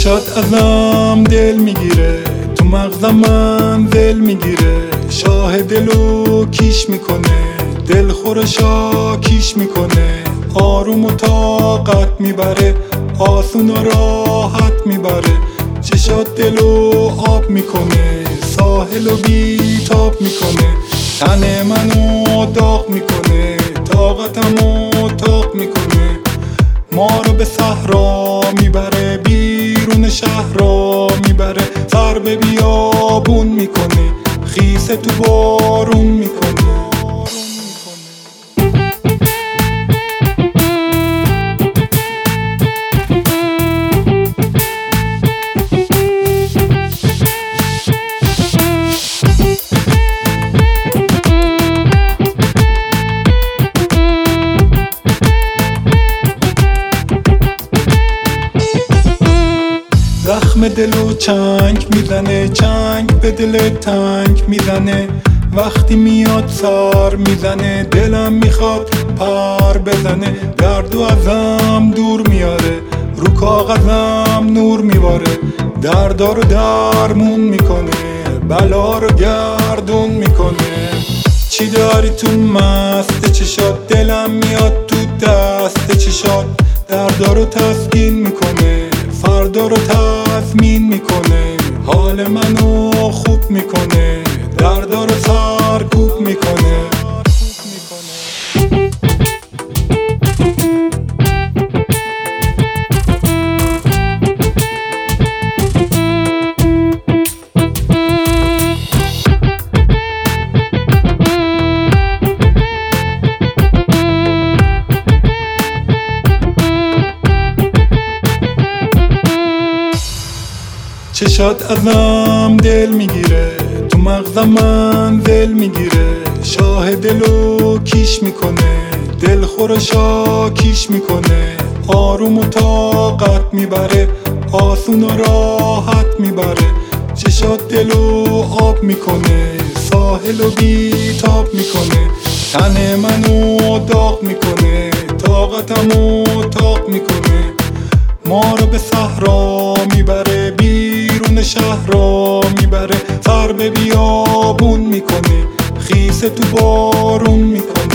چشات ازم دل میگیره، تو مغزم منزل میگیره، شاه دلو کیش میکنه، دل خورشا کیش میکنه، آروم و طاقت میبره، آسون و راحت میبره. چشات دلو آب میکنه، ساحل و بیتاب میکنه، تن منو داغ میکنه، طاقتمو تاق میکنه. ما رو به صحرا میبره، بیرون شهر را میبره، سر به بیابون میکنه، خیسه تو بارون میکنه. زخم دلو چنگ میزنه، چنگ به دل تنگ میزنه، وقتی میاد سر میزنه، دلم میخواد پر بزنه. دردو ازم دور میاره، رو کاغذم نور میباره، دردا رو درمون میکنه، بلا رو گردون میکنه. چی داری تو مست چشات، دلم میاد تو دست چشات، دردا رو تسکین میکنه، فردا رو تضمین میکنه، حال منو خوب میکنه، دردا رو سرکوب میکنه. چشات ازم دل میگیره، تو مغزم منزل میگیره، شاه دلو کیش میکنه، دل خورشا کیش میکنه، آروم و طاقت میبره، آسون و راحت میبره. چشات دلو آب میکنه، ساحل و بیتاب میکنه، تن منو داغ میکنه، طاقتمو تاق میکنه. ما رو به صحرا میبره، بیرون شهر را میبره، سر به بیابون میکنه، خیسه تو بارون میکنه.